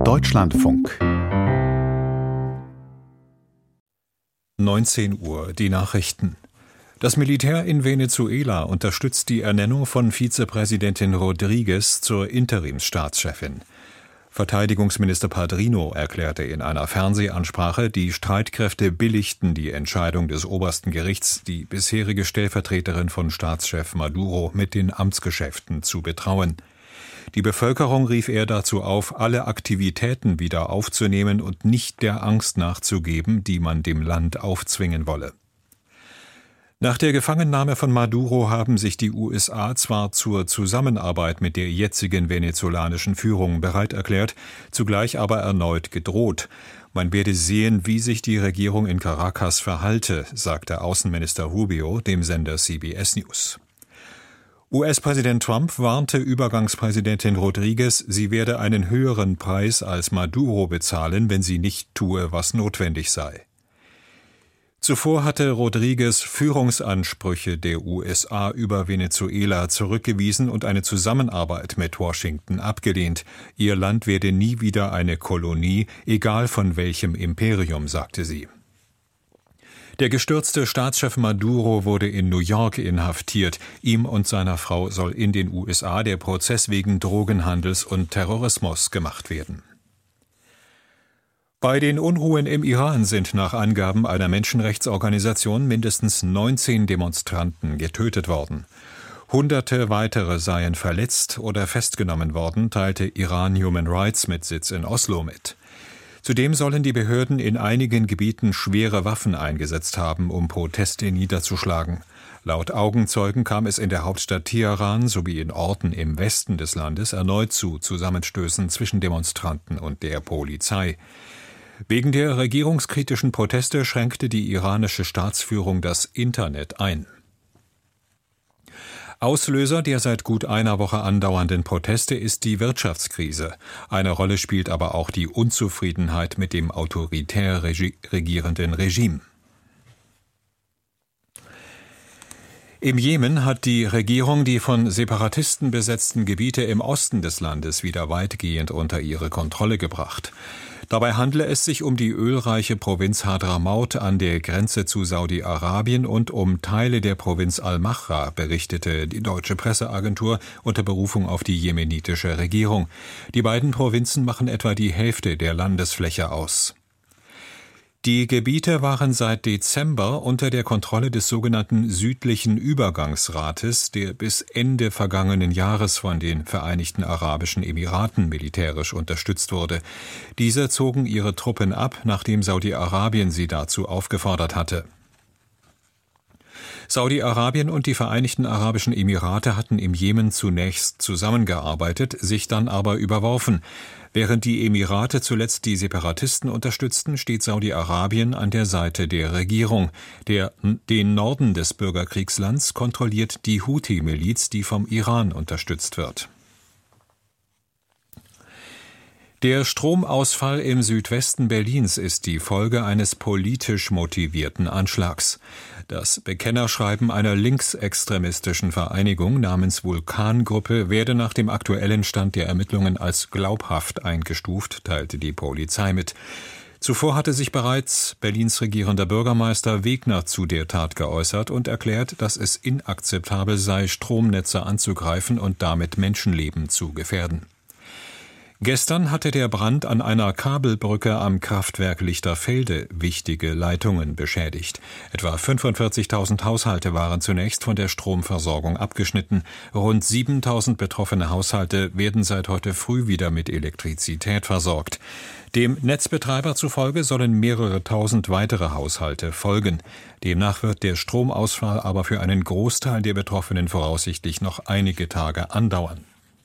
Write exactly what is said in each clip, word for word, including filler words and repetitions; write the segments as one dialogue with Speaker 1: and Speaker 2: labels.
Speaker 1: Deutschlandfunk.
Speaker 2: neunzehn Uhr, die Nachrichten. Das Militär in Venezuela unterstützt die Ernennung von Vizepräsidentin Rodríguez zur Interimsstaatschefin. Verteidigungsminister Padrino erklärte in einer Fernsehansprache, die Streitkräfte billigten die Entscheidung des obersten Gerichts, die bisherige Stellvertreterin von Staatschef Maduro mit den Amtsgeschäften zu betrauen. Die Bevölkerung rief er dazu auf, alle Aktivitäten wieder aufzunehmen und nicht der Angst nachzugeben, die man dem Land aufzwingen wolle. Nach der Gefangennahme von Maduro haben sich die U S A zwar zur Zusammenarbeit mit der jetzigen venezolanischen Führung bereit erklärt, zugleich aber erneut gedroht. Man werde sehen, wie sich die Regierung in Caracas verhalte, sagte Außenminister Rubio dem Sender C B S News. U S-Präsident Trump warnte Übergangspräsidentin Rodríguez, sie werde einen höheren Preis als Maduro bezahlen, wenn sie nicht tue, was notwendig sei. Zuvor hatte Rodríguez Führungsansprüche der U S A über Venezuela zurückgewiesen und eine Zusammenarbeit mit Washington abgelehnt. Ihr Land werde nie wieder eine Kolonie, egal von welchem Imperium, sagte sie. Der gestürzte Staatschef Maduro wurde in New York inhaftiert. Ihm und seiner Frau soll in den U S A der Prozess wegen Drogenhandels und Terrorismus gemacht werden. Bei den Unruhen im Iran sind nach Angaben einer Menschenrechtsorganisation mindestens neunzehn Demonstranten getötet worden. Hunderte weitere seien verletzt oder festgenommen worden, teilte Iran Human Rights mit Sitz in Oslo mit. Zudem sollen die Behörden in einigen Gebieten schwere Waffen eingesetzt haben, um Proteste niederzuschlagen. Laut Augenzeugen kam es in der Hauptstadt Teheran sowie in Orten im Westen des Landes erneut zu Zusammenstößen zwischen Demonstranten und der Polizei. Wegen der regierungskritischen Proteste schränkte die iranische Staatsführung das Internet ein. Auslöser der seit gut einer Woche andauernden Proteste ist die Wirtschaftskrise. Eine Rolle spielt aber auch die Unzufriedenheit mit dem autoritär regi- regierenden Regime. Im Jemen hat die Regierung die von Separatisten besetzten Gebiete im Osten des Landes wieder weitgehend unter ihre Kontrolle gebracht. Dabei handle es sich um die ölreiche Provinz Hadramaut an der Grenze zu Saudi-Arabien und um Teile der Provinz Al-Mahra, berichtete die deutsche Presseagentur unter Berufung auf die jemenitische Regierung. Die beiden Provinzen machen etwa die Hälfte der Landesfläche aus. Die Gebiete waren seit Dezember unter der Kontrolle des sogenannten Südlichen Übergangsrates, der bis Ende vergangenen Jahres von den Vereinigten Arabischen Emiraten militärisch unterstützt wurde. Diese zogen ihre Truppen ab, nachdem Saudi-Arabien sie dazu aufgefordert hatte. Saudi-Arabien und die Vereinigten Arabischen Emirate hatten im Jemen zunächst zusammengearbeitet, sich dann aber überworfen. Während die Emirate zuletzt die Separatisten unterstützten, steht Saudi-Arabien an der Seite der Regierung. Der, den Norden des Bürgerkriegslands kontrolliert die Houthi-Miliz, die vom Iran unterstützt wird. Der Stromausfall im Südwesten Berlins ist die Folge eines politisch motivierten Anschlags. Das Bekennerschreiben einer linksextremistischen Vereinigung namens Vulkan-Gruppe werde nach dem aktuellen Stand der Ermittlungen als glaubhaft eingestuft, teilte die Polizei mit. Zuvor hatte sich bereits Berlins regierender Bürgermeister Wegner zu der Tat geäußert und erklärt, dass es inakzeptabel sei, Stromnetze anzugreifen und damit Menschenleben zu gefährden. Gestern hatte der Brand an einer Kabelbrücke am Kraftwerk Lichterfelde wichtige Leitungen beschädigt. Etwa fünfundvierzigtausend Haushalte waren zunächst von der Stromversorgung abgeschnitten. Rund siebentausend betroffene Haushalte werden seit heute früh wieder mit Elektrizität versorgt. Dem Netzbetreiber zufolge sollen mehrere tausend weitere Haushalte folgen. Demnach wird der Stromausfall aber für einen Großteil der Betroffenen voraussichtlich noch einige Tage andauern.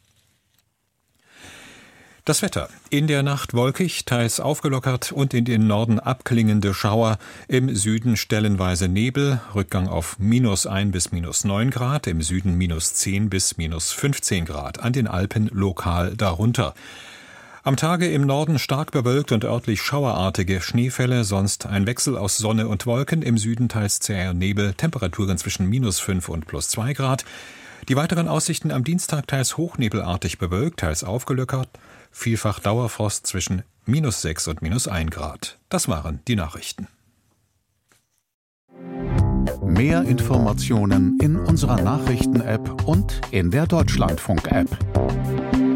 Speaker 2: Das Wetter. In der Nacht wolkig, teils aufgelockert und in den Norden abklingende Schauer. Im Süden stellenweise Nebel, Rückgang auf minus ein bis minus neun Grad, im Süden minus zehn bis minus fünfzehn Grad, an den Alpen lokal darunter. Am Tage im Norden stark bewölkt und örtlich schauerartige Schneefälle, sonst ein Wechsel aus Sonne und Wolken, im Süden teils zäher Nebel, Temperaturen zwischen minus fünf und plus zwei Grad. Die weiteren Aussichten am Dienstag teils hochnebelartig bewölkt, teils aufgelockert, Vielfach Dauerfrost zwischen minus sechs und minus ein Grad. Das waren die Nachrichten.
Speaker 1: Mehr Informationen in unserer Nachrichten-App und in der Deutschlandfunk-App.